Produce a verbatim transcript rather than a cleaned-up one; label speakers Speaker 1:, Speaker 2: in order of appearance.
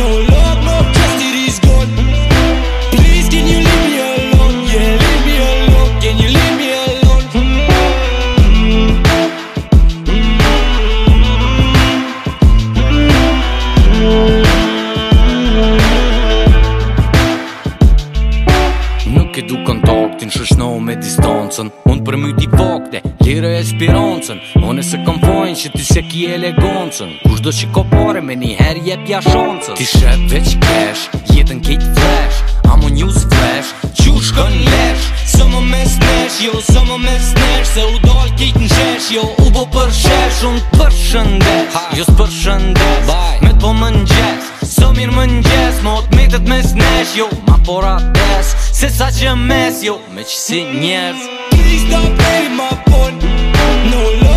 Speaker 1: No love, no trust, it is gone. Please can you leave me alone? Yeah, leave me alone. Can you leave me alone?
Speaker 2: Nuk e du kontaktin, shëshnohu me distancën. Unë për myti vakte, lire e spirancën. Unë e se kam fajnë që ti se ki elegancën. Kush do që ka pare me njëherë jepja shancës. Ti shep veç cash, jetën kejt flash. I'm on news flash, qush kën lesh. Së më mes nesh, jo, së më mes nesh. Se u dal kejt në shesh, jo, u bo për shesh. Unë për shëndes, jo s'për shëndes. Me t'po më n'gjes, së mirë më n'gjes. Mo t'metet mes nesh, jo, ma pora des. Se sa që mes, jo, me që si njerës.
Speaker 1: Please stop playing my phone. No love.